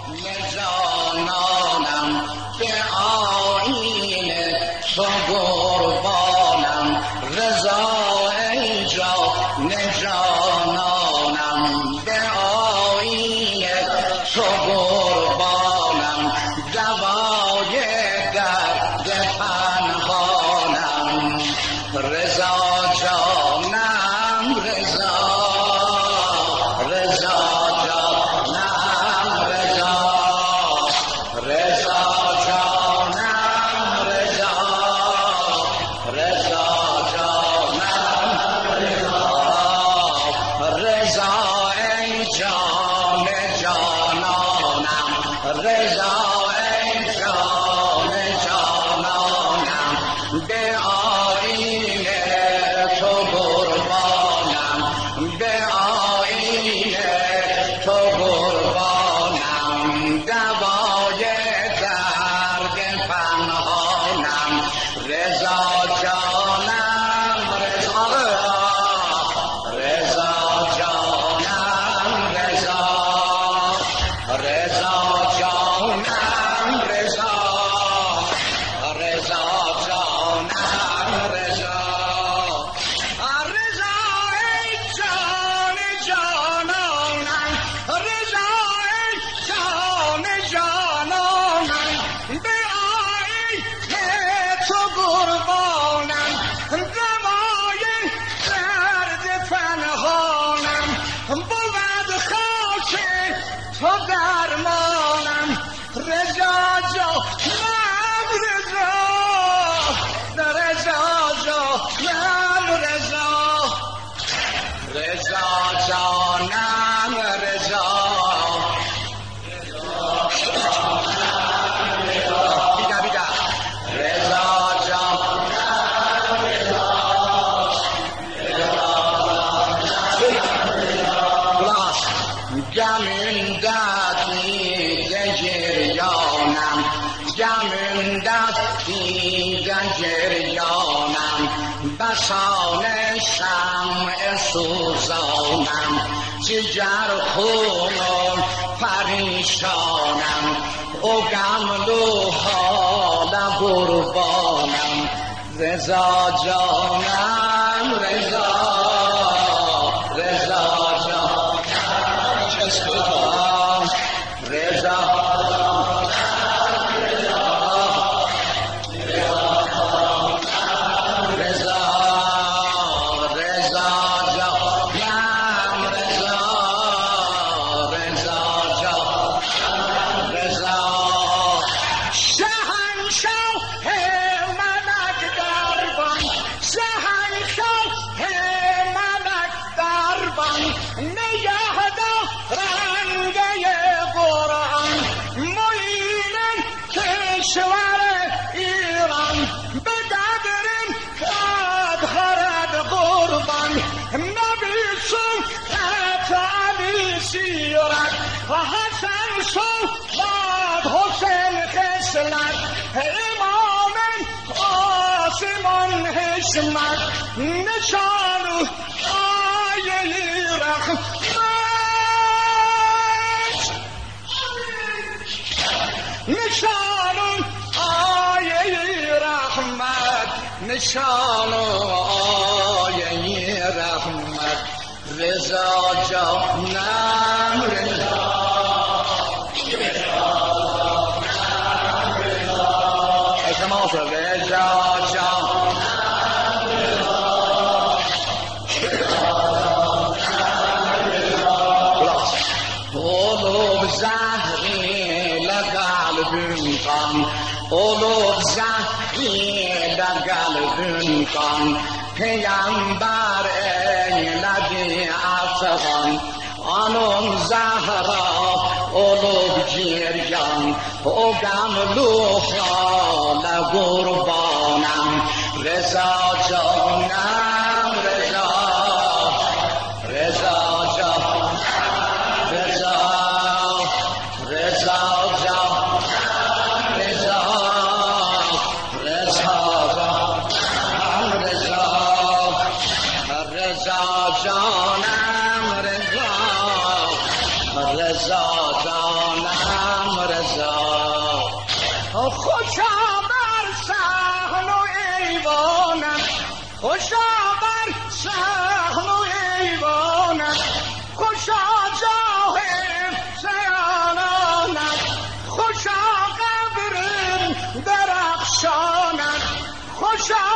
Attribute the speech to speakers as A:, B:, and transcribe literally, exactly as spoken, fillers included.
A: جانانم به آیین تو قربانم رضا ای جان جانانم به آیین تو قربانم دوای درد پنهانم رضا جانم رضا رضا جانم رضا رضا جانم رضا رضا جانم رضا رضا ای جان جانانم رضا ای جان جانانم به آیین تو قربانم به آیین تو قربانم دوای درد پنهانم رضا جانم رضا رضا جانم رضا رضا جانم رضا رضا جانم رضا رضا ای جان جانانم رضا ای جان جانانم به آیین تو قربانم دوای درد پنهانم بود خاک تو درمانم رضا جانم رضا رضا جانم رضا رضا جانم رضا بیدا بیدا رضا جانم خلاص گمین دستی جریانم گمین دستی جریانم بسان شمع سوزانم جگر خونم پریشانم او گملو حال قربانم رضا جانم رضا رضا جانم رضا کشور ایران به قدرین ادهرد قربان نبیسون اتعالی سیرت و حسن صلوات حسین خسلت امام آسمان حشمت نشانو آیه رحمت نشان آیه رحمت نشان آیه رحمت رضا جانم رضا اعتماس رضا جانم رضا قلوب زهری قلبم کن قلوب زهری در قلبم کن پیامبر ایلدی افغان آنم زهرا قلوب جریان او گملو حال قربانم رضا جانم رضا رضا جانم رضا رضا جانم رضا رضا جانم رضا خوشا بر صحن و ایوانم خوشا بر صحن و ایوانم خوشا جاه سیانانم خوشا قبر درخشانم خوشا